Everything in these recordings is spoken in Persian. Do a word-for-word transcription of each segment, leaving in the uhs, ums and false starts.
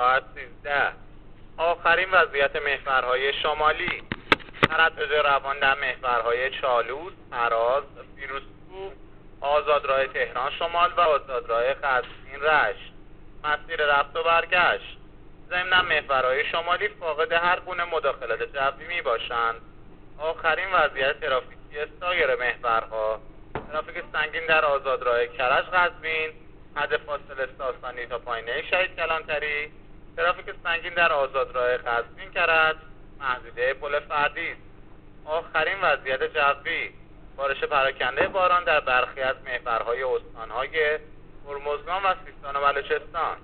ساعت سیزده. آخرین وضعیت محورهای شمالی: تردد روان در محورهای چالوس، هراز، فیروزکوه، آزادراه تهران شمال و آزادراه قزوین رشت. مسیر رفت و برگشت: ضمن محورهای شمالی فاقد هر گونه مداخلت جوی می باشند. آخرین وضعیت ترافیکی سایر محورها: ترافیک سنگین در آزادراه کرج قزوین، حد فاصله ساسانی تا پایینه شهید کلانتری. ترافیک سنگین در آزادراه قزوین کرج، محدوده پل فردیس. آخرین وضعیت جوی: بارش پراکنده باران در برخی از محورهای استانهای هرمزگان و سیستان و بلوچستان.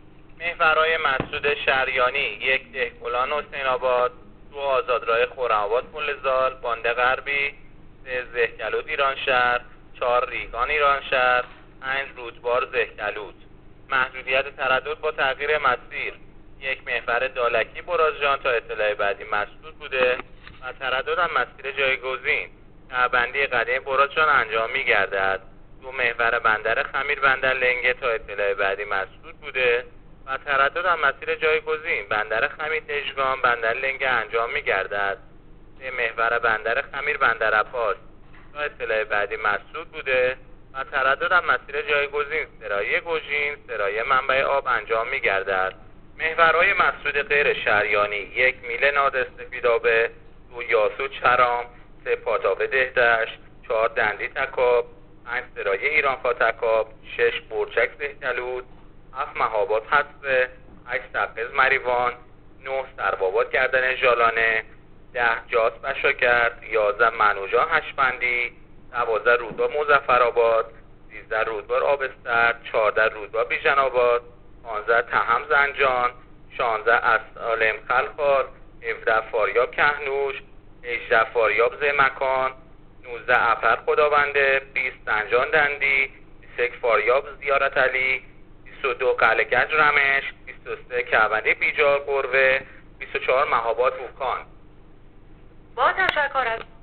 محورهای مسجد شریانی: یک دهقلان حسین آباد، دو آزادراه خرم‌آباد پلزال بانده غربی، سه زهکلود ایرانشهر، چهار ریگان ایرانشهر، پنج رودبار زهکلود. محدودیت تردد با تغییر مسیر: یک محور دالکی برازجان تا اطلاع بعدی مسدود بوده و تردد هم مسیر جایگزین بندی قدیم برازجان انجام می گردد. دو محور بندر خمیر بندر لنگه تا اطلاع بعدی مسدود بوده و تردد هم مسیر جایگزین بندر خمیر دژگان بندر لنگه انجام می گردد. سه محور بندر خمیر بندر عباس تا اطلاع بعدی مسدود بوده و تردد هم مسیر جایگزین سرایه گوژین سرایه منبع آب انجام می گردد. محورهای مسدود غیر شریانی: یک میله ناد سفیدآبه، دو یاسو چرام، سه پاتاق دهدشت، چهار دندی تکاب، پنج سرایه ایرانخا تکاب، شش برچک زهکلود، هفت مهاباد حصبه، هشت سقز مریوان، نه سروآباد گردن ژالانه، ده جاس بشاکرد، یازده منوجان هشبندی، دوازده رودبار مظفرآباد، سیزده رودبار آبستر، چهارده رودبار بیژن‌آباد، پانزده تهم زنجان، شانزده اسالم خلخال، هفده فاریاب کهنوش، هجده فاریاب زمکان، نوزده اپر خداونده، بیست زنجان دندی، بیست و یک فاریاب زیارت علی، بیست و دو قلعه گنج رمش، بیست و سه کعبنده بیجار قروه، بیست و چهار مهاباد ووکان. با تشکر از